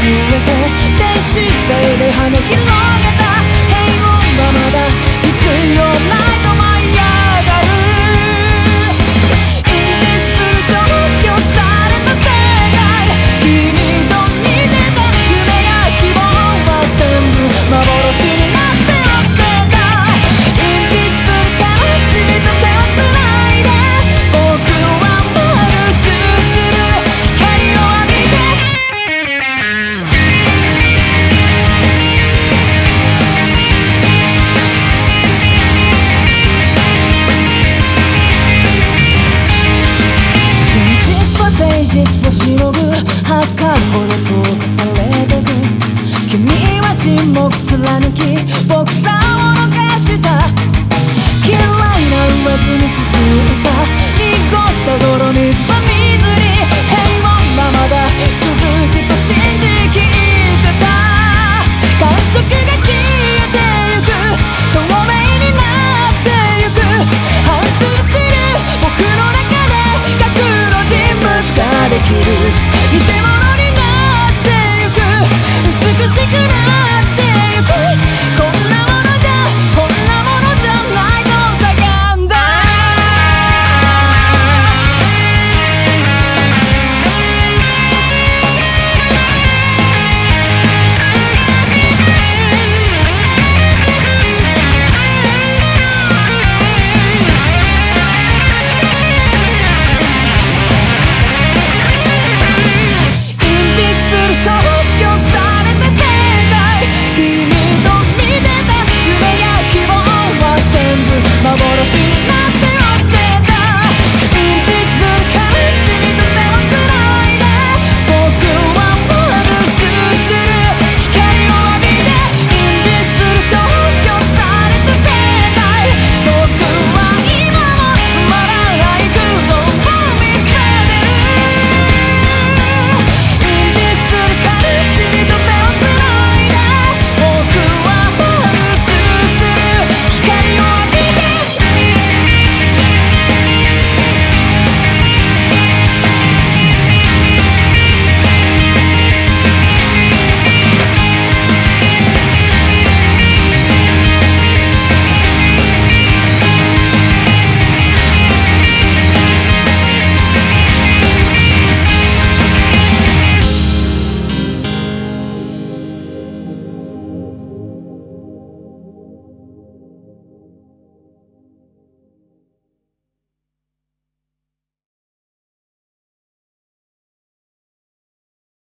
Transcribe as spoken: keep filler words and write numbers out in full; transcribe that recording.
えて天使性で羽広げた平凡はまだ必要ないと舞い上がるインビジブル消去された世界君と似てた夢や希望は全部幻になって落ちてたインビジブル悲しみと手をつないで僕は丸くする光を浴びて真実は誠実をしのぐ測るほど溶かされてく君は沈黙貫き僕らを逃した嫌いな言わずにすすった濁った泥水は水に平凡はまだ続くと信じきってた感触が消えてゆく透明になってゆく反芻する僕の中で核の人物ができる